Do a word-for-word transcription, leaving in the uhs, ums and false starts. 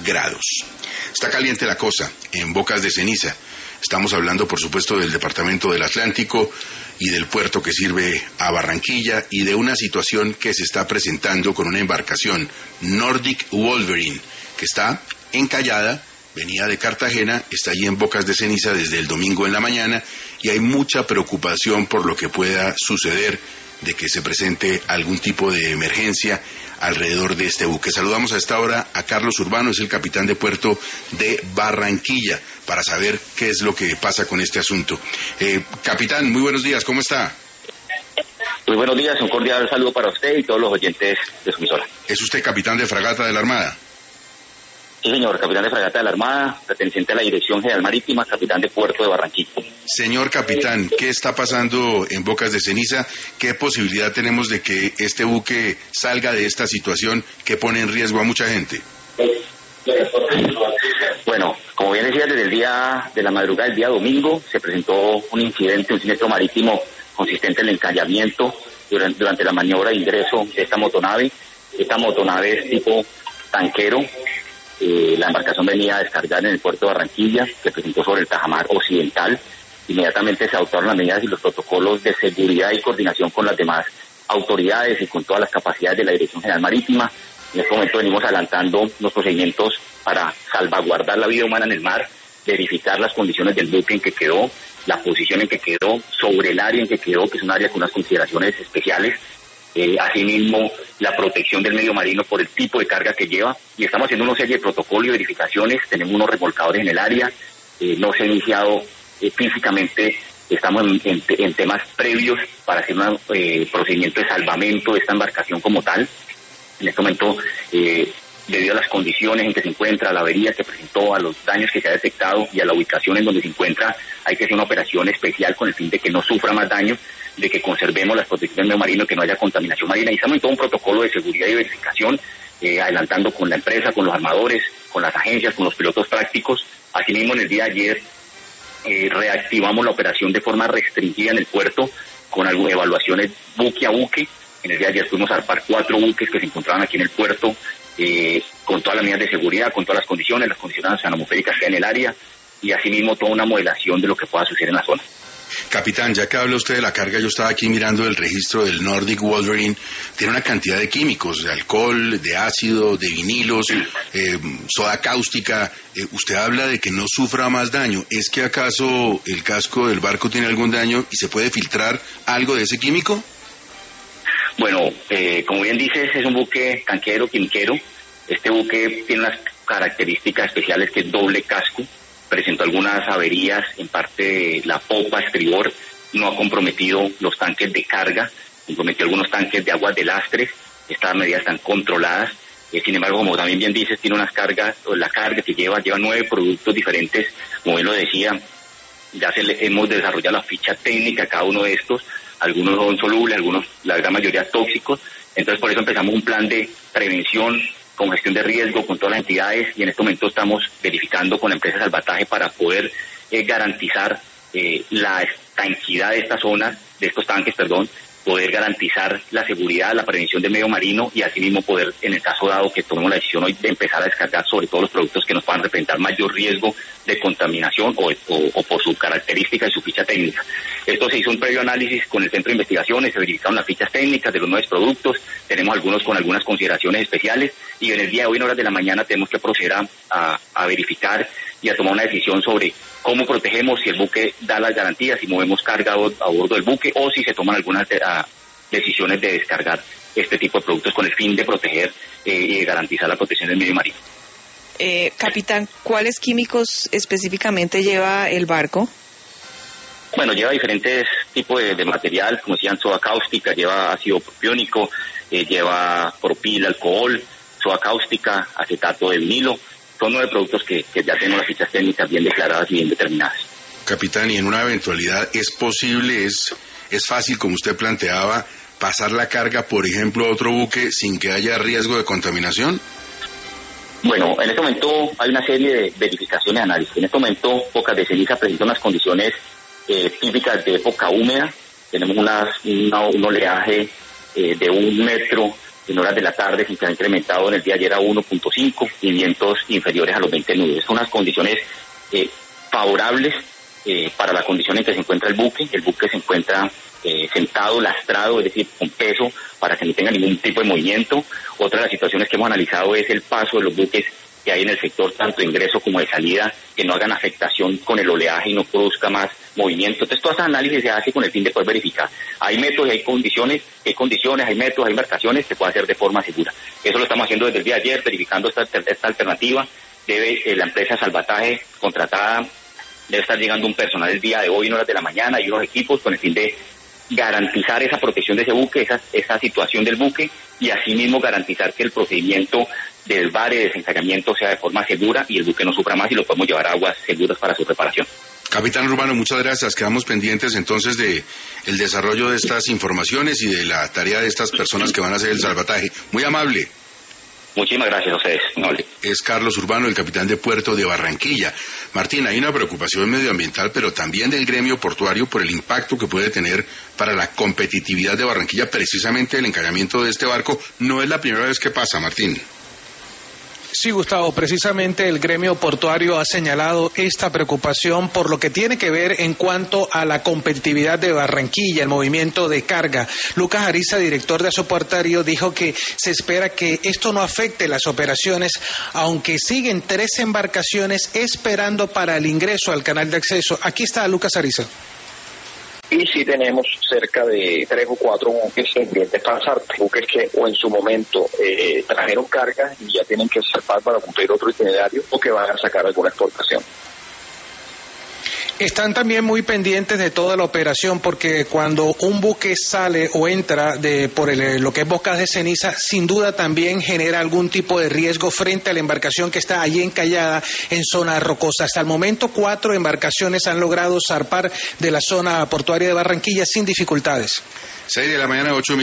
grados. Está caliente la cosa en Bocas de Ceniza. Estamos hablando, por supuesto, del departamento del Atlántico y del puerto que sirve a Barranquilla y de una situación que se está presentando con una embarcación Nordic Wolverine que está encallada, venía de Cartagena, está allí en Bocas de Ceniza desde el domingo en la mañana y hay mucha preocupación por lo que pueda suceder de que se presente algún tipo de emergencia alrededor de este buque. Saludamos a esta hora a Carlos Urbano, es el capitán de puerto de Barranquilla, para saber qué es lo que pasa con este asunto. Eh, capitán, muy buenos días, ¿cómo está? Muy buenos días, un cordial saludo para usted y todos los oyentes de su emisora. ¿Es usted capitán de fragata de la Armada? Sí, señor, capitán de fragata de la Armada, perteneciente a la Dirección General Marítima, capitán de puerto de Barranquilla. Señor capitán, ¿qué está pasando en Bocas de Ceniza? ¿Qué posibilidad tenemos de que este buque salga de esta situación que pone en riesgo a mucha gente? Bueno, como bien decía, desde el día de la madrugada del día domingo se presentó un incidente, un siniestro marítimo consistente en el encallamiento durante, durante la maniobra de ingreso de esta motonave. Esta motonave es tipo tanquero. Eh, la embarcación venía a descargar en el puerto de Barranquilla, se presentó sobre el tajamar occidental. Inmediatamente se adoptaron las medidas y los protocolos de seguridad y coordinación con las demás autoridades y con todas las capacidades de la Dirección General Marítima. En este momento venimos adelantando los procedimientos para salvaguardar la vida humana en el mar, verificar las condiciones del buque en que quedó, la posición en que quedó, sobre el área en que quedó, que es un área con unas consideraciones especiales. Eh, asimismo, la protección del medio marino por el tipo de carga que lleva, y estamos haciendo una serie de protocolos y verificaciones. Tenemos unos remolcadores en el área, eh, no se ha iniciado eh, físicamente, estamos en, en, en temas previos para hacer un eh, procedimiento de salvamento de esta embarcación como tal. En este momento, eh, debido a las condiciones en que se encuentra, a la avería que presentó, a los daños que se ha detectado y a la ubicación en donde se encuentra, hay que hacer una operación especial con el fin de que no sufra más daño, de que conservemos las protecciones del medio marino, que no haya contaminación marina. Y estamos en todo un protocolo de seguridad y verificación, eh, adelantando con la empresa, con los armadores, con las agencias, con los pilotos prácticos. Asimismo, en el día de ayer eh, reactivamos la operación de forma restringida en el puerto, con algunas evaluaciones buque a buque. En el día de ayer fuimos a zarpar cuatro buques que se encontraban aquí en el puerto, eh, con todas las medidas de seguridad, con todas las condiciones, las condiciones oceanográficas que hay en el área, y asimismo toda una modelación de lo que pueda suceder en la zona. Capitán, ya que habla usted de la carga, yo estaba aquí mirando el registro del Nordic Wolverine, tiene una cantidad de químicos, de alcohol, de ácido, de vinilos, eh, soda cáustica. Eh, usted habla de que no sufra más daño. ¿Es que acaso el casco del barco tiene algún daño y se puede filtrar algo de ese químico? Bueno, eh, como bien dices, es un buque tanquero, quimiquero. Este buque tiene unas características especiales, que es doble casco. Presentó algunas averías en parte de la popa estribor, no ha comprometido los tanques de carga, comprometió algunos tanques de aguas de lastres. Estas medidas están controladas. Eh, sin embargo, como también bien dices, tiene unas cargas, o la carga que lleva, lleva nueve productos diferentes, como él lo decía. Ya se le, hemos desarrollado la ficha técnica a cada uno de estos. Algunos son solubles, algunos, la gran mayoría, tóxicos. Entonces, por eso empezamos un plan de prevención con gestión de riesgo, con todas las entidades, y en este momento estamos verificando con la empresa Salvataje para poder eh, garantizar eh, la estanquidad de estas zonas, de estos tanques, perdón, poder garantizar la seguridad, la prevención del medio marino, y asimismo poder, en el caso dado que tomemos la decisión hoy de empezar a descargar sobre todos los productos que nos puedan representar mayor riesgo de contaminación o, o, o por su característica y su ficha técnica. Esto se hizo un previo análisis con el Centro de Investigaciones, se verificaron las fichas técnicas de los nuevos productos, tenemos algunos con algunas consideraciones especiales, y en el día de hoy, en horas de la mañana, tenemos que proceder a, a, a verificar y a tomar una decisión sobre cómo protegemos, si el buque da las garantías, si movemos carga a bordo del buque, o si se toman algunas de, a, decisiones de descargar este tipo de productos con el fin de proteger eh, y de garantizar la protección del medio marino. Eh, capitán, ¿cuáles químicos específicamente lleva el barco? Bueno, lleva diferentes tipos de, de material, como decían, soda cáustica, lleva ácido propiónico, eh, lleva propil, alcohol, soda cáustica, acetato de vinilo. Son nueve productos que, que ya tenemos las fichas técnicas bien declaradas y bien determinadas. Capitán, y en una eventualidad, ¿es posible, es, es fácil, como usted planteaba, pasar la carga, por ejemplo, a otro buque sin que haya riesgo de contaminación? Bueno, en este momento hay una serie de verificaciones y análisis. En este momento, Bocas de Ceniza presenta unas condiciones eh, típicas de época húmeda. Tenemos unas, una, un oleaje eh, de un metro en horas de la tarde se ha incrementado en el día de ayer a uno punto cinco y vientos inferiores a los veinte nudos. Son unas condiciones eh, favorables eh, para la condición en que se encuentra el buque. El buque se encuentra eh, sentado, lastrado, es decir, con peso, para que no tenga ningún tipo de movimiento. Otra de las situaciones que hemos analizado es el paso de los buques que hay en el sector, tanto de ingreso como de salida, que no hagan afectación con el oleaje y no produzca más movimiento. Entonces, todo ese análisis se hace con el fin de poder verificar. Hay métodos y hay condiciones, hay condiciones, hay métodos, hay embarcaciones que puede hacer de forma segura. Eso lo estamos haciendo desde el día de ayer, verificando esta, esta alternativa. Debe eh, la empresa Salvataje contratada, debe estar llegando un personal el día de hoy en horas de la mañana y unos equipos con el fin de garantizar esa protección de ese buque, esa, esa situación del buque, y asimismo garantizar que el procedimiento del vare, de desencallamiento, sea de forma segura y el buque no sufra más y lo podemos llevar a aguas seguras para su reparación. Capitán Urbano, muchas gracias. Quedamos pendientes entonces de el desarrollo de estas informaciones y de la tarea de estas personas que van a hacer el salvataje. Muy amable. Muchísimas gracias a ustedes. Noble. Es Carlos Urbano, el capitán de puerto de Barranquilla. Martín, hay una preocupación medioambiental, pero también del gremio portuario por el impacto que puede tener para la competitividad de Barranquilla, precisamente el encallamiento de este barco. No es la primera vez que pasa, Martín. Sí, Gustavo, precisamente el gremio portuario ha señalado esta preocupación por lo que tiene que ver en cuanto a la competitividad de Barranquilla, el movimiento de carga. Lucas Ariza, director de Asoportario, dijo que se espera que esto no afecte las operaciones, aunque siguen tres embarcaciones esperando para el ingreso al canal de acceso. Aquí está Lucas Ariza. Y sí tenemos cerca de tres o cuatro buques pendientes para zarpar, buques que o en su momento eh, trajeron carga y ya tienen que zarpar para cumplir otro itinerario o que van a sacar alguna exportación. Están también muy pendientes de toda la operación porque cuando un buque sale o entra de por el, lo que es Bocas de Ceniza, sin duda también genera algún tipo de riesgo frente a la embarcación que está allí encallada en zona rocosa. Hasta el momento, cuatro embarcaciones han logrado zarpar de la zona portuaria de Barranquilla sin dificultades. Seis de la mañana, ocho